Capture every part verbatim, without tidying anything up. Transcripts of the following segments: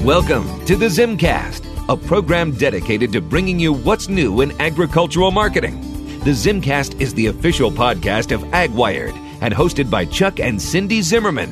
Welcome to the Zimcast, a program dedicated to bringing you what's new in agricultural marketing. The Zimcast is the official podcast of AgWired and hosted by Chuck and Cindy Zimmerman.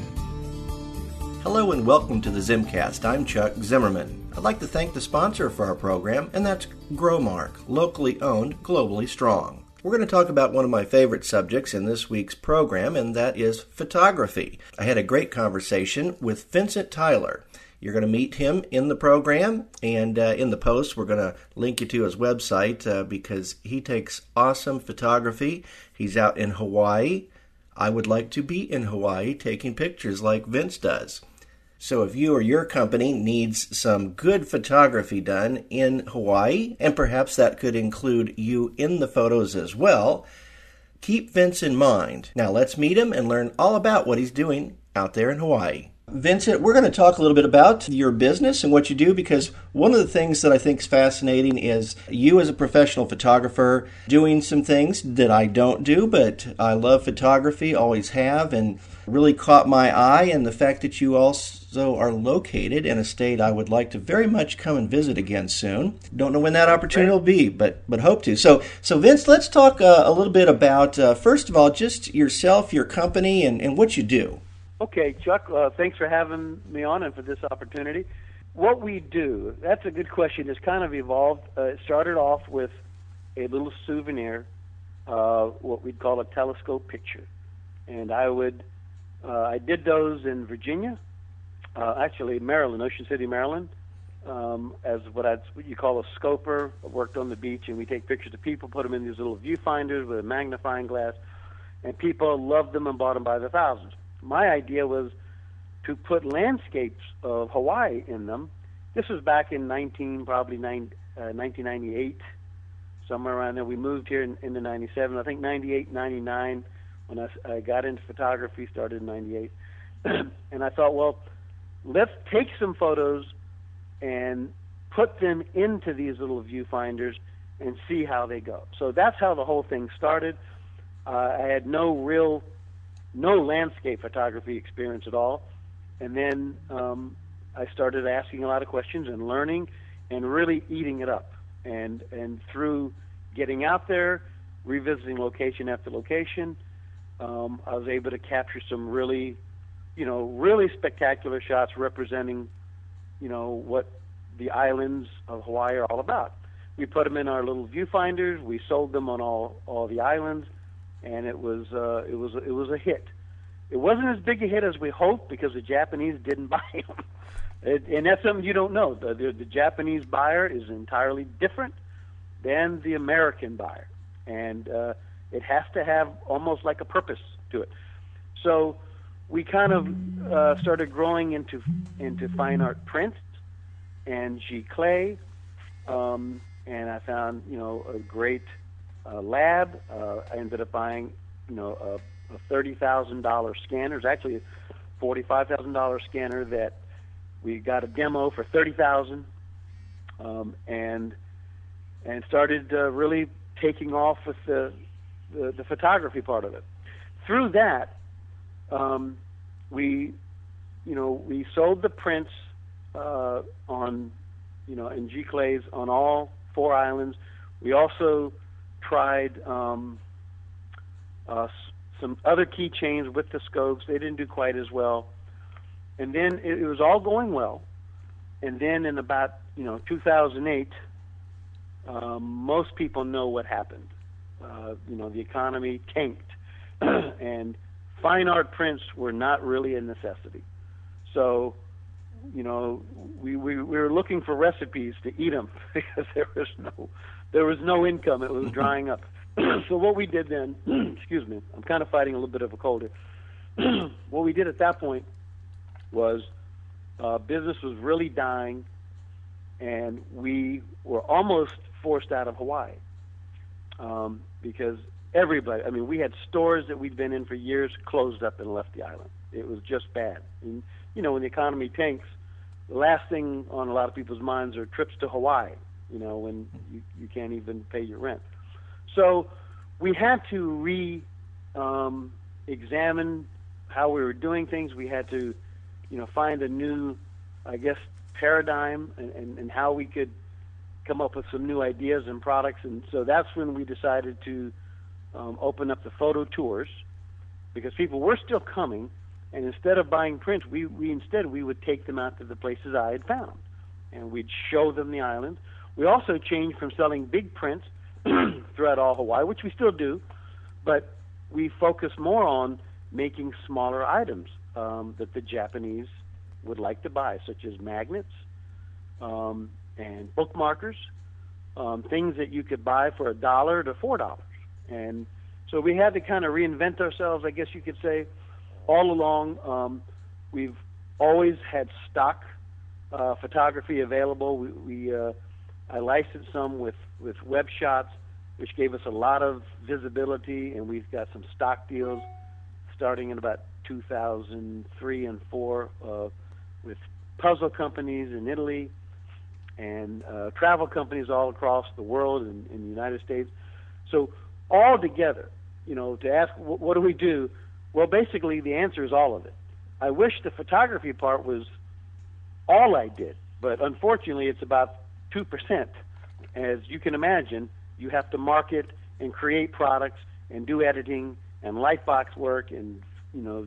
Hello and welcome to the Zimcast. I'm Chuck Zimmerman. I'd like to thank the sponsor for our program, and that's Growmark, locally owned, globally strong. We're going to talk about one of my favorite subjects in this week's program, and that is photography. I had a great conversation with Vincent Tyler. You're going to meet him in the program, and uh, in the post we're going to link you to his website uh, because he takes awesome photography. He's out in Hawaii. I would like to be in Hawaii taking pictures like Vince does. So if you or your company needs some good photography done in Hawaii, and perhaps that could include you in the photos as well, keep Vince in mind. Now let's meet him and learn all about what he's doing out there in Hawaii. Vincent, we're going to talk a little bit about your business and what you do, because one of the things that I think is fascinating is you as a professional photographer doing some things that I don't do, but I love photography, always have, and really caught my eye, and the fact that you also are located in a state I would like to very much come and visit again soon. Don't know when that opportunity will be, but but hope to. So, so Vince, let's talk uh, a little bit about, uh, first of all, just yourself, your company, and, and what you do. Okay, Chuck, uh, thanks for having me on and for this opportunity. What we do, that's a good question. It's kind of evolved. Uh, it started off with a little souvenir, uh, what we'd call a telescope picture. And I would, uh, I did those in Virginia, uh, actually Maryland, Ocean City, Maryland, um, as what, I'd, what you call a scoper. I worked on the beach, and we take pictures of people, put them in these little viewfinders with a magnifying glass, and people loved them and bought them by the thousands. My idea was to put landscapes of Hawaii in them. This was back in nineteen, probably nine, uh, nineteen ninety-eight, somewhere around there. We moved here in, in the ninety-seven. I think ninety-eight, ninety-nine, when I, I got into photography, started in ninety-eight. And I thought, well, let's take some photos and put them into these little viewfinders and see how they go. So that's how the whole thing started. Uh, I had no real... no landscape photography experience at all. And then um, I started asking a lot of questions and learning and really eating it up. And and through getting out there, revisiting location after location, um, I was able to capture some really, you know, really spectacular shots representing, you know, what the islands of Hawaii are all about. We put them in our little viewfinders. We sold them on all, all the islands. And it was uh, it was it was a hit. It wasn't as big a hit as we hoped because the Japanese didn't buy them, it, and that's something you don't know. The, the, the Japanese buyer is entirely different than the American buyer, and uh, it has to have almost like a purpose to it. So we kind of uh, started growing into into fine art prints and giclée, um, and I found you know a great. Uh, lab. Uh, I ended up buying, you know, a, a thirty thousand dollars scanner. It's actually a forty-five thousand dollars scanner that we got a demo for thirty thousand dollars, um, and and started uh, really taking off with the, the the photography part of it. Through that, um, we, you know, we sold the prints uh, on, you know, in giclées on all four islands. We also tried um, uh, some other keychains with the scopes. They didn't do quite as well. And then it, it was all going well. And then in about, you know, two thousand eight, um, most people know what happened. Uh, you know, the economy tanked. And fine art prints were not really a necessity. So, you know, we, we, we were looking for recipes to eat them because there was no... There was no income. It was drying up. So what we did then, excuse me, I'm kind of fighting a little bit of a cold here. What we did at that point was uh, business was really dying, and we were almost forced out of Hawaii um, because everybody, I mean, we had stores that we'd been in for years closed up and left the island. It was just bad. And, you know, when the economy tanks, the last thing on a lot of people's minds are trips to Hawaii. You know, when you, you can't even pay your rent. So we had to re-examine um, how we were doing things. We had to, you know, find a new, I guess, paradigm and, and, and how we could come up with some new ideas and products. And so that's when we decided to um, open up the photo tours, because people were still coming, and instead of buying prints, we, we instead we would take them out to the places I had found, and we'd show them the island. We also changed from selling big prints throughout all Hawaii, which we still do, but we focus more on making smaller items um, that the Japanese would like to buy, such as magnets um, and bookmarkers, um, things that you could buy for a dollar to four dollars. And so we had to kind of reinvent ourselves, I guess you could say. All along, um, we've always had stock uh, photography available. We, we uh, I licensed some with, with web shots, which gave us a lot of visibility, and we've got some stock deals starting in about two thousand three and four uh, with puzzle companies in Italy and uh, travel companies all across the world and in the United States. So all together, you know, to ask what, what do we do? Well, basically the answer is all of it. I wish the photography part was all I did, but unfortunately it's about two percent. As you can imagine, you have to market and create products and do editing and lightbox work and, you know,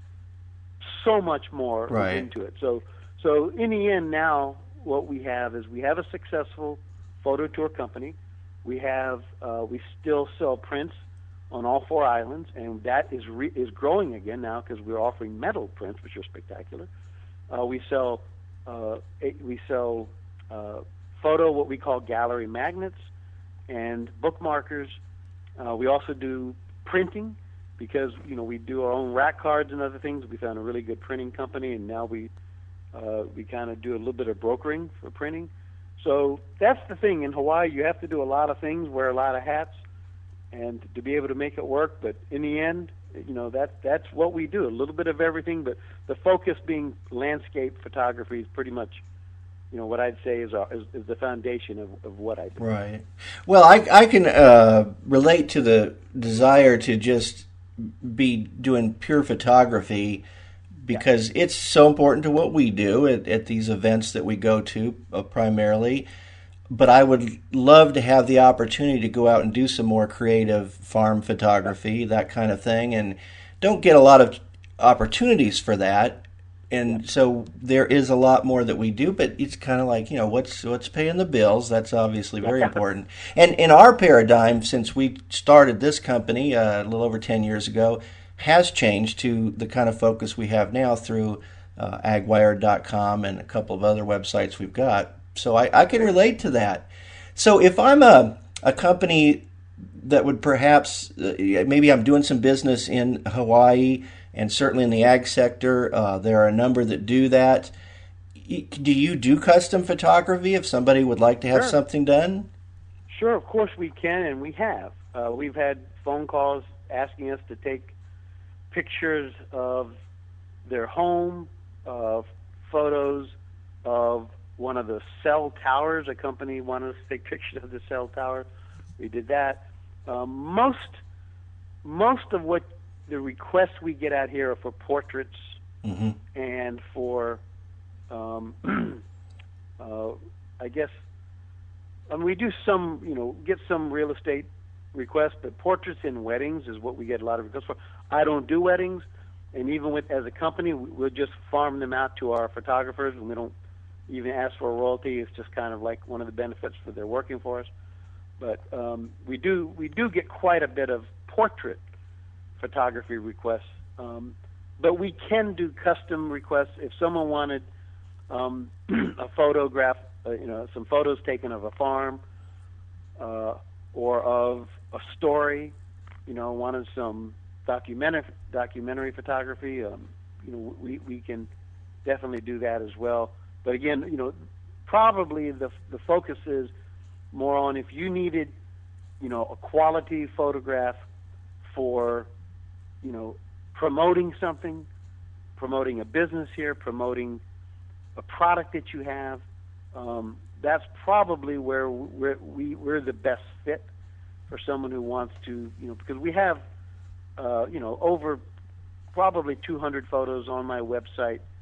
so much more right. into it. So, so in the end now, what we have is we have a successful photo tour company. We have, uh, we still sell prints on all four islands, and that is re- is growing again now because we're offering metal prints, which are spectacular. Uh, we sell, uh, we sell uh, photo, what we call gallery magnets, and bookmarkers. Uh, we also do printing because, you know, we do our own rack cards and other things. We found a really good printing company, and now we uh, we kind of do a little bit of brokering for printing. So that's the thing. In Hawaii, you have to do a lot of things, wear a lot of hats, and to be able to make it work. But in the end, you know, that that's what we do, a little bit of everything, but the focus being landscape photography is pretty much, you know, what I'd say is, our, is, is the foundation of, of what I do. Right. Well, I, I can uh, relate to the desire to just be doing pure photography because yeah. it's so important to what we do at, at these events that we go to uh, primarily. But I would love to have the opportunity to go out and do some more creative farm photography, that kind of thing, and don't get a lot of opportunities for that. And so there is a lot more that we do, but it's kind of like, you know, what's what's paying the bills? That's obviously very important. And in our paradigm, since we started this company uh, a little over ten years ago, has changed to the kind of focus we have now through uh, agwired dot com and a couple of other websites we've got. So I, I can relate to that. So if I'm a, a company that would perhaps, uh, maybe I'm doing some business in Hawaii, and certainly in the ag sector, uh, there are a number that do that. Do you do custom photography if somebody would like to have Sure. something done? Sure, of course we can, and we have. Uh, we've had phone calls asking us to take pictures of their home, of photos of one of the cell towers. A company wanted us to take pictures of the cell tower. We did that. Um, most, most of what the requests we get out here are for portraits mm-hmm. and for, um, uh, I guess, I mean, we do some, you know, get some real estate requests, but portraits and weddings is what we get a lot of requests for. I don't do weddings, and even with as a company, we'll just farm them out to our photographers, and we don't even ask for a royalty. It's just kind of like one of the benefits for their working for us. But um, we do we do get quite a bit of portrait photography requests, um, but we can do custom requests. If someone wanted um, a photograph, uh, you know, some photos taken of a farm uh, or of a story, you know, wanted some documentary documentary photography, um, you know, we we can definitely do that as well. But again, you know, probably the the focus is more on if you needed, you know, a quality photograph for, you know, promoting something, promoting a business here, promoting a product that you have. Um, that's probably where we're, we, we're the best fit for someone who wants to, you know, because we have, uh, you know, over probably two hundred photos on my website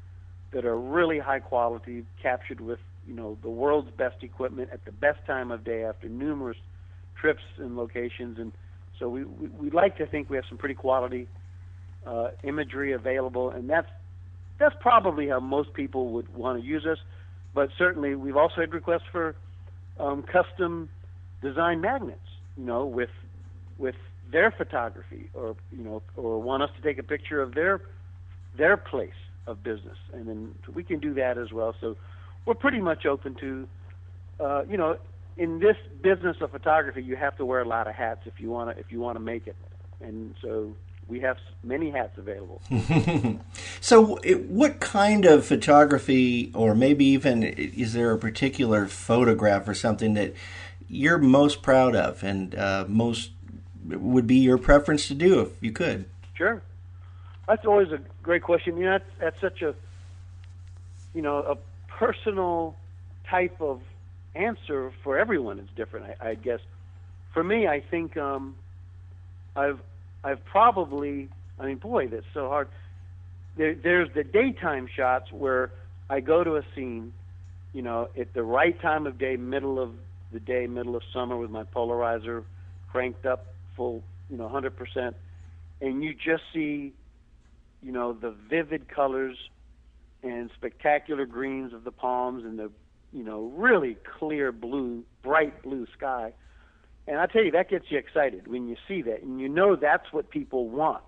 that are really high quality, captured with, you know, the world's best equipment at the best time of day after numerous trips and locations. And so we, we, we like to think we have some pretty quality uh, imagery available, and that's that's probably how most people would want to use us. But certainly we've also had requests for um, custom design magnets, you know, with with their photography, or you know, or want us to take a picture of their their place of business, and then we can do that as well. So we're pretty much open to, uh, you know, in this business of photography, you have to wear a lot of hats if you want to if you want to make it, and so we have many hats available. So it, what kind of photography, or maybe even is there a particular photograph or something that you're most proud of and uh, most would be your preference to do if you could? Sure. That's always a great question. You know, that's, that's such a, you know, a personal type of answer for everyone. It's different, I, I guess. For me, I think um, I've I've probably, I mean, boy, that's so hard. There, there's the daytime shots where I go to a scene, you know, at the right time of day, middle of the day, middle of summer, with my polarizer cranked up full, you know, one hundred percent, and you just see, you know, the vivid colors and spectacular greens of the palms and the, you know, really clear blue, bright blue sky. And I tell you, that gets you excited when you see that, and you know that's what people want.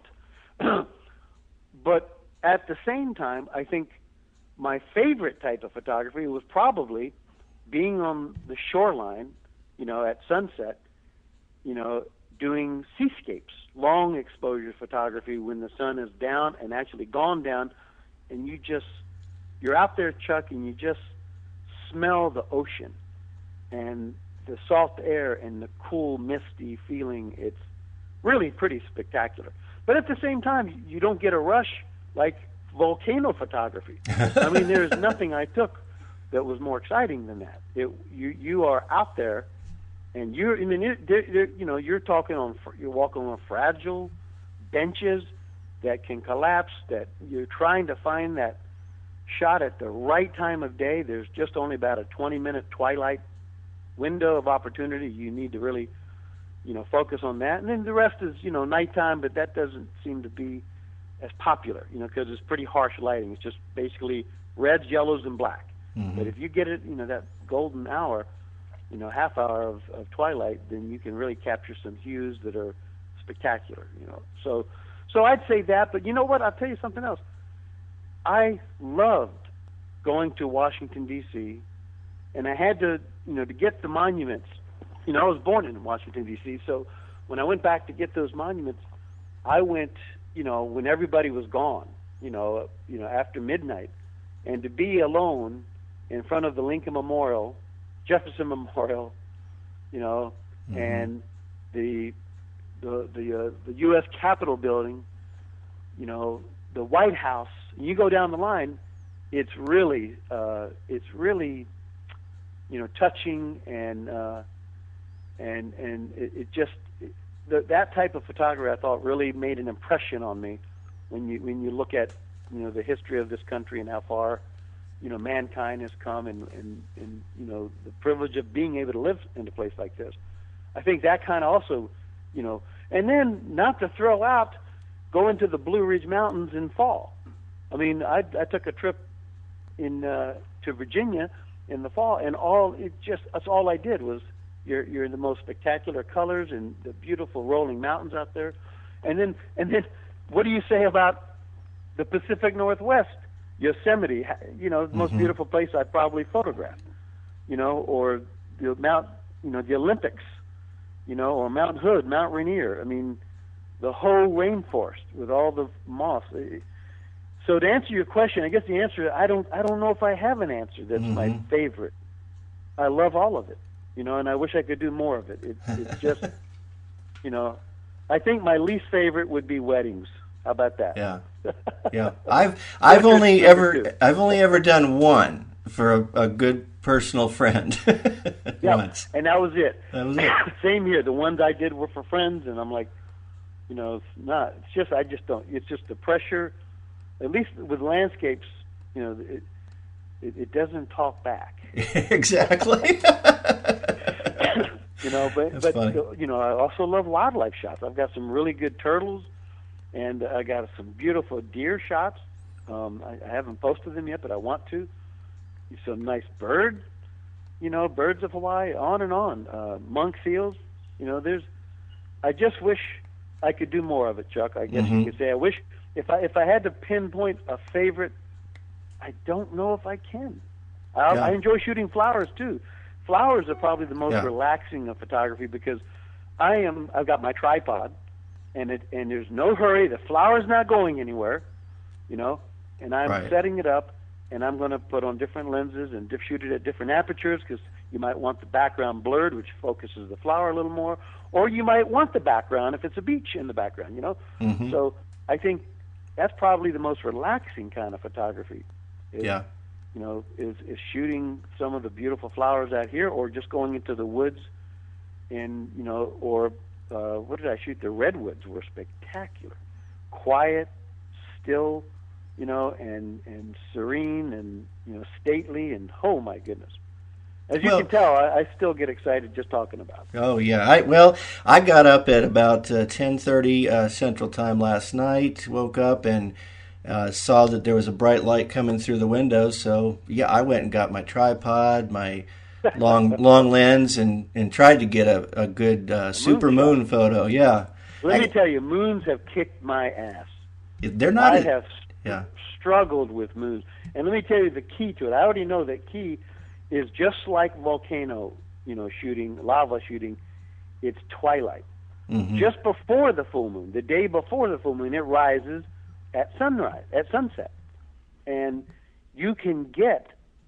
But at the same time, I think my favorite type of photography was probably being on the shoreline, you know, at sunset, you know, doing seascapes, long exposure photography when the sun is down and actually gone down, and you just, you're out there, Chuck, and you just smell the ocean and the salt air and the cool, misty feeling. It's really pretty spectacular. But at the same time, you don't get a rush like volcano photography. I mean, there's nothing I took that was more exciting than that. It, you you are out there, and you're, I mean, it, they're, they're, you know, you're talking on, you're walking on fragile benches that can collapse. That you're trying to find that shot at the right time of day. There's just only about a twenty-minute twilight window of opportunity. You need to really, you know, focus on that. And then the rest is, you know, nighttime, but that doesn't seem to be as popular, you know, because it's pretty harsh lighting. It's just basically reds, yellows, and black. Mm-hmm. But if you get it, you know, that golden hour, you know, half hour of, of twilight, then you can really capture some hues that are spectacular, you know. So, so I'd say that. But you know what? I'll tell you something else. I loved going to Washington, D C, and I had to, you know, to get the monuments. You know, I was born in Washington, D C, so when I went back to get those monuments, I went, you know, when everybody was gone, you know, you know, after midnight, and to be alone in front of the Lincoln Memorial, Jefferson Memorial, you know, mm-hmm. and the the the, uh, the U S Capitol building, you know, the White House. And you go down the line, it's really uh, it's really, you know, touching, and uh, and and it, it just it, the, that type of photography, I thought, really made an impression on me when you when you look at, you know, the history of this country and how far, you know, mankind has come, and, and, and you know, the privilege of being able to live in a place like this. I think that kind of also, you know, and then not to throw out going to the Blue Ridge Mountains in fall. I mean, I, I took a trip in uh, to Virginia in the fall, and all it just that's all I did was you're you're in the most spectacular colors and the beautiful rolling mountains out there, and then and then what do you say about the Pacific Northwest? Yosemite, you know, the most mm-hmm. beautiful place I probably photographed, you know, or the Mount, you know, the Olympics, you know, or Mount Hood, Mount Rainier. I mean, the whole rainforest with all the moss. So to answer your question, I guess the answer, I don't, I don't know if I have an answer that's mm-hmm. my favorite. I love all of it, you know, and I wish I could do more of it. It it's just, you know, I think my least favorite would be weddings. How about that? Yeah, yeah. I've I've only ever I've only ever done one for a, a good personal friend. Yeah, once, and that was it. That was it. Same here. The ones I did were for friends, and I'm like, you know, it's not. It's just I just don't. It's just the pressure. At least with landscapes, you know, it, it, it doesn't talk back. Exactly. You know, but That's but funny. you know, I also love wildlife shots. I've got some really good turtles, and I got some beautiful deer shots. Um, I, I haven't posted them yet, but I want to. Some nice birds, you know, birds of Hawaii, on and on. Uh, monk seals, you know. There's. I just wish I could do more of it, Chuck. I guess Mm-hmm. you could say. I wish if I if I had to pinpoint a favorite, I don't know if I can. I, Yeah. I enjoy shooting flowers too. Flowers are probably the most Yeah. relaxing of photography because I am. I've got my tripod, and it and there's no hurry. The flower's not going anywhere, you know, and I'm Right. setting it up, and I'm going to put on different lenses and diff- shoot it at different apertures because you might want the background blurred, which focuses the flower a little more, or you might want the background if it's a beach in the background, you know. Mm-hmm. So I think that's probably the most relaxing kind of photography. Is, Yeah. You know, is, is shooting some of the beautiful flowers out here, or just going into the woods, and you know, or uh, what did I shoot? The redwoods were spectacular, quiet, still, you know, and and serene, and you know, stately, and oh my goodness. As you Well- can tell, I, I still get excited just talking about it. Oh yeah. I well, I got up at about uh, ten thirty uh, Central Time last night. Woke up and uh, saw that there was a bright light coming through the window. So yeah, I went and got my tripod, my long long lens, and, and tried to get a a good uh, super moon photo. Yeah. Let I- me tell you, moons have kicked my ass. They're not. I as- have Yeah. struggled with moons. And let me tell you the key to it. I already know that key is just like volcano, you know, shooting, lava shooting. It's twilight. Mhm. Just before the full moon, the day before the full moon, it rises at sunrise, at sunset. And you can get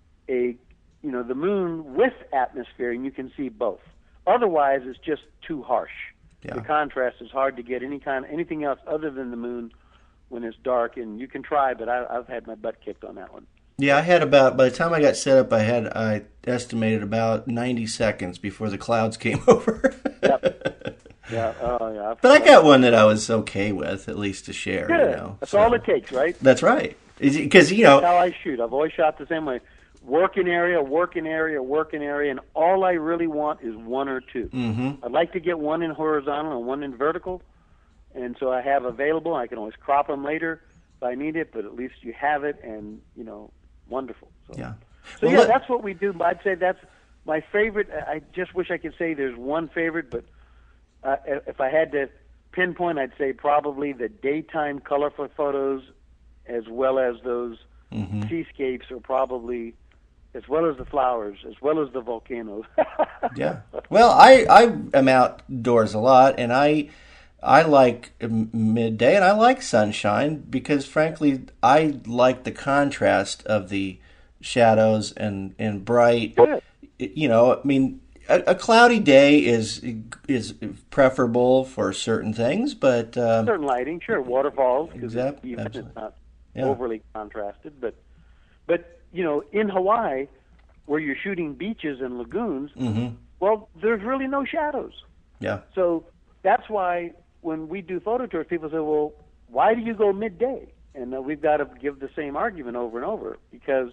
a, you know, the moon with atmosphere, and you can see both. Otherwise, it's just too harsh. Yeah. The contrast is hard to get any kind, anything else other than the moon when it's dark. And you can try, but I, I've had my butt kicked on that one. Yeah, I had about, by the time I got set up, I had, I estimated about ninety seconds before the clouds came over. Yep. Yeah. Oh, yeah. But I got one that I was okay with, at least to share. Good. You know, That's so- all it takes, right? That's right. Because, you know, That's how I shoot. I've always shot the same way. Working area, working area, working area, and all I really want is one or two. Mm-hmm. I'd like to get one in horizontal and one in vertical, and so I have available. I can always crop them later if I need it, but at least you have it, and, you know, wonderful. So, yeah. so Well, yeah, let- that's what we do. I'd say that's my favorite. I just wish I could say there's one favorite, but uh, if I had to pinpoint, I'd say probably the daytime colorful photos as well as those Mhm. seascapes are probably, as well as the flowers, as well as the volcanoes. Yeah. Well, I, I am outdoors a lot, and I I like m- midday, and I like sunshine because, frankly, I like the contrast of the shadows and, and bright. Good. You know, I mean, a, a cloudy day is is preferable for certain things, but um, Certain lighting, sure, waterfalls, because Exact- even absolutely. it's not Yeah. overly contrasted. But, but you know, in Hawaii, where you're shooting beaches and lagoons, mhm. well, there's really no shadows. yeah, So that's why when we do photo tours, people say, well, why do you go midday? And uh, we've got to give the same argument over and over because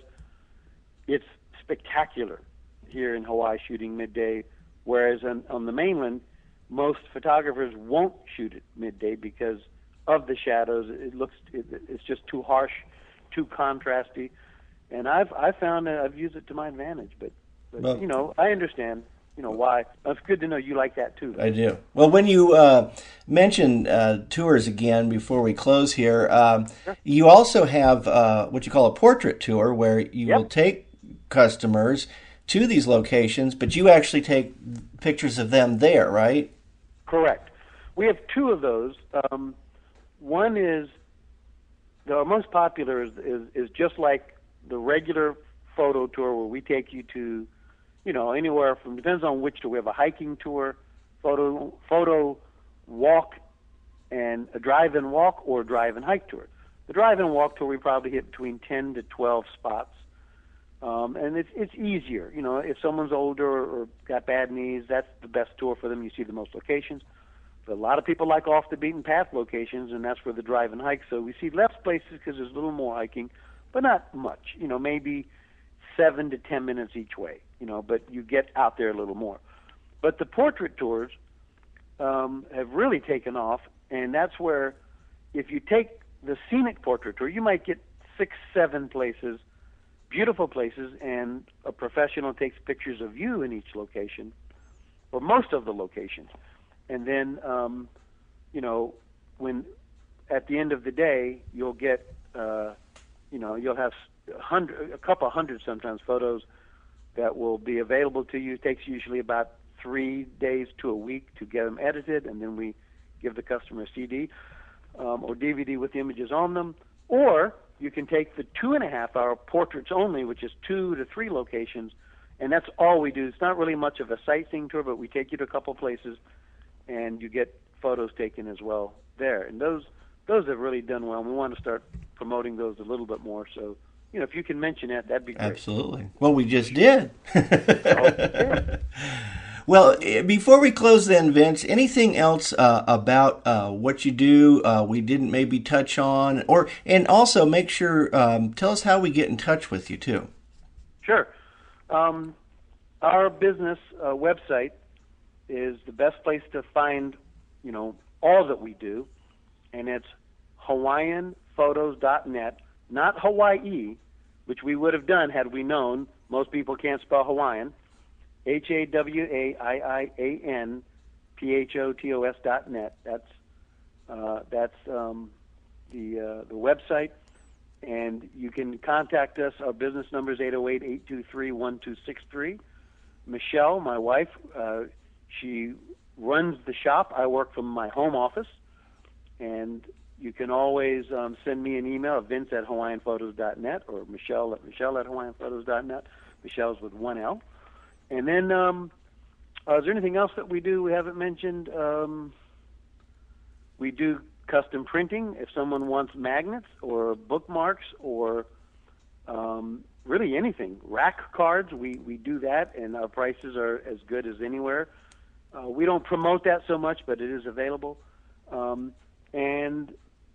it's spectacular here in Hawaii shooting midday, whereas on, on the mainland, most photographers won't shoot at midday because of the shadows. It looks, it, it's just too harsh, too contrasty. And I've I found that I've used it to my advantage, but, but Well- you know, I understand, you know, why. It's good to know you like that too. I do. Well, when you uh, mention uh, tours again before we close here, um, you also have uh, what you call a portrait tour where you Yep. will take customers to these locations, but you actually take pictures of them there, right? Correct. We have two of those. Um, one is the most popular is, is is just like the regular photo tour where we take you to, you know, anywhere from, depends on which tour. We have a hiking tour, photo photo walk, and a drive and walk or drive and hike tour. The drive and walk tour we probably hit between ten to twelve spots. Um, and it's it's easier, you know. If someone's older or, or got bad knees, that's the best tour for them. You see the most locations. But a lot of people like off the beaten path locations, and that's where the drive and hike. So we see less places because there's a little more hiking, but not much. You know, maybe seven to ten minutes each way. You know, but you get out there a little more. But the portrait tours um, have really taken off, and that's where, if you take the scenic portrait tour, you might get six, seven places, beautiful places, and a professional takes pictures of you in each location, or most of the locations. And then, um, you know, when at the end of the day, you'll get, uh, you know, you'll have a, hundred, a couple hundred sometimes photos that will be available to you. It takes usually about three days to a week to get them edited, and then we give the customer a C D um, or D V D with the images on them. Or you can take the two and a half hour portraits only, which is two to three locations, and that's all we do. It's not really much of a sightseeing tour, but we take you to a couple places, and you get photos taken as well there. And those those have really done well. We want to start promoting those a little bit more. So, you know, if you can mention that, that'd be great. Absolutely. Well, we just did. Okay. Well, before we close then, Vince, anything else uh, about uh, what you do uh, we didn't maybe touch on? Or and also make sure, um, tell us how we get in touch with you, too. Sure. Um, our business uh, website is the best place to find, you know, all that we do, and it's Hawaiian Photos dot net, not Hawaii, which we would have done had we known. Most people can't spell Hawaiian. H A W A I I A N P H O T O S dot net. That's uh, that's um, the uh, the website, and you can contact us. Our business number is eight oh eight, eight two three, one two six three. Michelle, my wife, uh, she runs the shop. I work from my home office, and you can always um, send me an email at Vince at Hawaiian Photos dot net or Michelle at Michelle at Hawaiian Photos dot net. Michelle's with one L. And then, um, uh, is there anything else that we do we haven't mentioned? Um, we do custom printing. If someone wants magnets or bookmarks or um, really anything, rack cards, we, we do that, and our prices are as good as anywhere. Uh, we don't promote that so much, but it is available. Um, and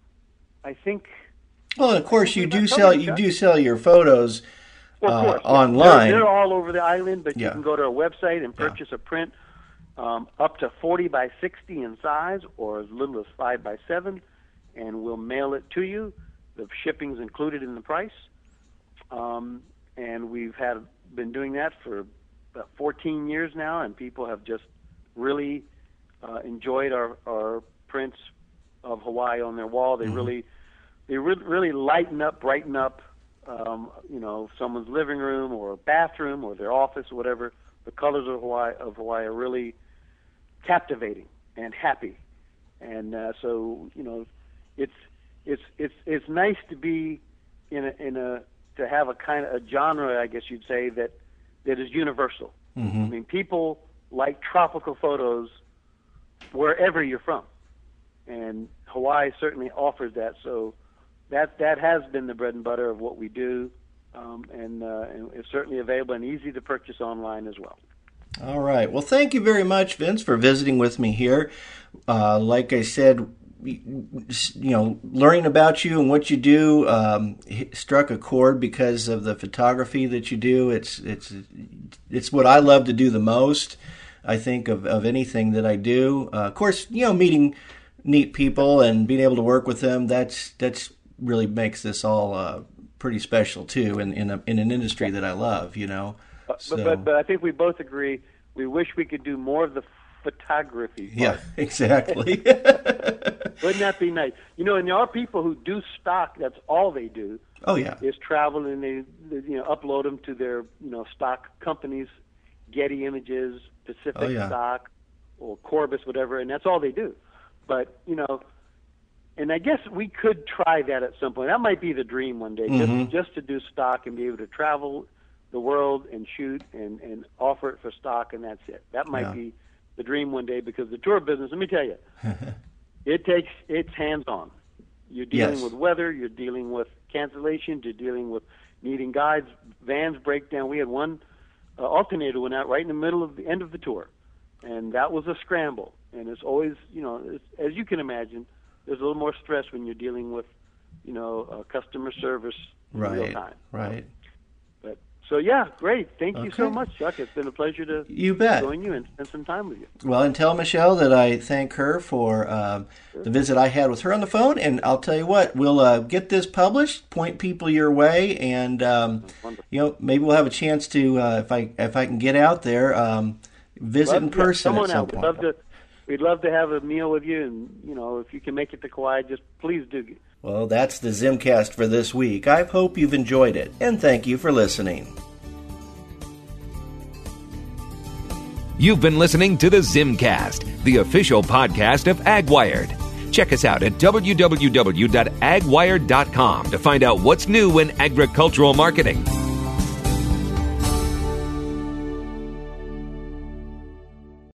I think... Well, of course, you do sell you do sell your photos Well, of course, uh, yeah. online. They're, they're all over the island, but Yeah. you can go to our website and purchase Yeah. a print um, up to forty by sixty in size or as little as five by seven, and we'll mail it to you. The shipping's included in the price. Um, and we've had been doing that for about fourteen years now, and people have just really uh, enjoyed our, our prints of Hawaii on their wall. They mm-hmm. really they re- really lighten up, brighten up Um, you know, someone's living room or bathroom or their office or whatever. The colors of Hawaii of Hawaii are really captivating and happy, and uh, so you know, it's it's it's it's nice to be in a in a to have a kind of a genre, I guess you'd say, that that is universal. Mm-hmm. I mean, people like tropical photos wherever you're from, and Hawaii certainly offers that. So. That that has been the bread and butter of what we do, um, and, uh, and it's certainly available and easy to purchase online as well. All right. Well, thank you very much, Vince, for visiting with me here. Uh, like I said, you know, learning about you and what you do um, struck a chord because of the photography that you do. It's it's it's what I love to do the most, I think, of, of anything that I do. Uh, of course, you know, meeting neat people and being able to work with them, that's that's really makes this all uh, pretty special too in in, a, in an industry that I love, you know. So, but, but but I think we both agree we wish we could do more of the photography part. Yeah, exactly. Wouldn't that be nice? You know, and there are people who do stock. That's all they do. Oh yeah, is travel and they, they you know upload them to their you know stock companies, Getty Images, Pacific oh, yeah. Stock, or Corbis, whatever, and that's all they do. But you know. And I guess we could try that at some point. That might be the dream one day, mm-hmm. just just to do stock and be able to travel the world and shoot and, and offer it for stock, and that's it. That might yeah. be the dream one day, because the tour business, let me tell you, it takes it's hands-on. You're dealing yes. with weather, you're dealing with cancellations, you're dealing with needing guides, vans break down. We had one uh, alternator went out right in the middle of the end of the tour, and that was a scramble. And it's always, you know, it's, as you can imagine, there's a little more stress when you're dealing with, you know, uh, customer service in right, real time. Right. But so yeah, great. Thank you Okay. so much, Chuck. It's been a pleasure to You bet. join you and spend some time with you. Well, and tell Michelle that I thank her for um, the visit I had with her on the phone. And I'll tell you what, we'll uh, get this published, point people your way, and um, you know, maybe we'll have a chance to, uh, if I if I can get out there, um, visit Love, in yeah, person come at on some out. We'd point. love to. We'd love to have a meal with you, and you know, if you can make it to Kauai, just please do. Well, that's the Zimcast for this week. I hope you've enjoyed it, and thank you for listening. You've been listening to the Zimcast, the official podcast of AgWired. Check us out at w w w dot ag wired dot com to find out what's new in agricultural marketing.